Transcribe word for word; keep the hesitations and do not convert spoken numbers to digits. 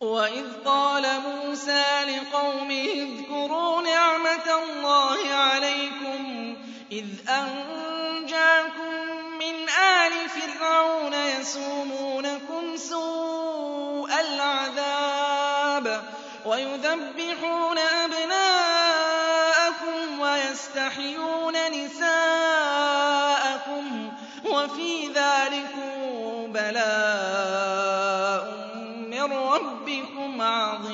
وَإِذْ قَالَ مُوسَىٰ لِقَوْمِهِ اذْكُرُوا نِعْمَةَ اللَّهِ عَلَيْكُمْ إِذْ أَنجَاكُم مِّنْ آلِ فِرْعَوْنَ يَسُومُونَكُمْ سُوءَ الْعَذَابِ وَيُذَبِّحُونَ أَبْنَاءَكُمْ وَيَسْتَحْيُونَ نِسَاءَكُمْ وَفِي ذَٰلِكُم بَلَاءٌ مِّن رَّبِّكُمْ عَظِيمٌ.